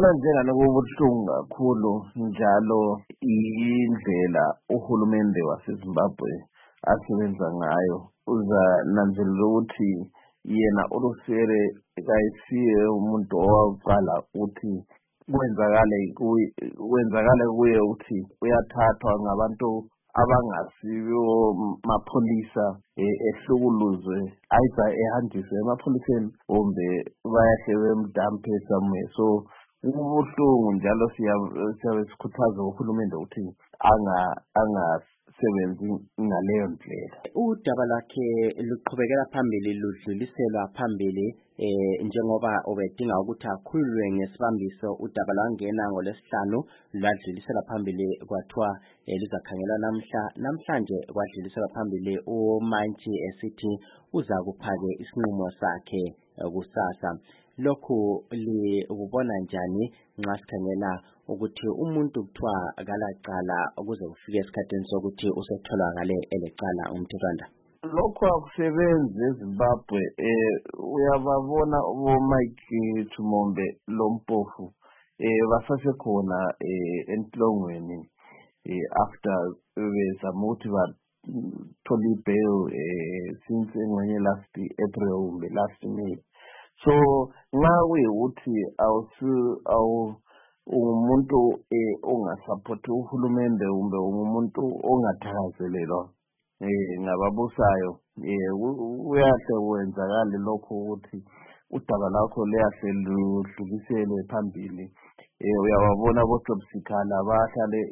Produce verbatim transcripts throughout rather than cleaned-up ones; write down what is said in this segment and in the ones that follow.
ngibona njengani kubuhlungu kakhulu njalo indlela uhulumende waseZimbabwe asebenza ngayo. Uza nanzelela ukuthi yena ulusere kayisiye umuntu owaqala ukuthi kwenzakale kwenzakale kuye ukuthi uyathathwa ngabantu abangasiyo mapholisa ehlukuluzwe ayiza ehanjiswe emapholiseni kumbe bayahle bemdampe somewhere. So ubuhlungu njalo siyabe sikhuthaza uhulumende ukuthi anga angasebenzi ngaleyo ndlela. Udaba lakhe luqhubekela phambili ludluliselwa phambili eh njengoba obedinga ukuthi akhululwe ngesibambiso. Udaba langena ngolesihlanu lwadluliselwa phambili kwathiwa lizakhangela namhla namhlanje kwadluliselwa phambili uMantshi esithi uza kuphake isinqumo sakhe kusasa. Lokhu likubona njani nxa sikhangela ukuthi umuntu kuthiwa akalaqala ukuze kufike esikhathini sokuthi usetholakale elecala umthethwanda? Lokhu akusebenzi eZimbabwe. eh uyababona uMike Chimombe Lompofu eh basasekhona eh enhlongweni eh after bezama ukuthi bathole bail eh since engwenye last April kumbe last May. So nxa kuyikuthi awusu awu umuntu eh ongasupport uhulumende kumbe umuntu ongathakazelelwa eh ngababusayo, eh uyahle wenzakala lokho ukuthi udaba lakho liyahle ludluliselwe phambili. eh uyababona boJobsikhala bahlale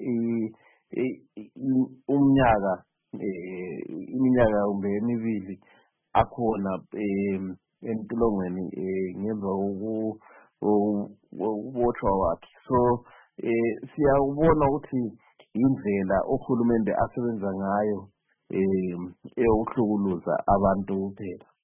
umnyaka eh iminyaka kumbe emibili akhona eh entolongweni eh ngemva ukubotshwa wakhe. So eh siyabona ukuthi indlela uhulumende asebenza ngayo eh eyokuhlukuluza abantu kuphela.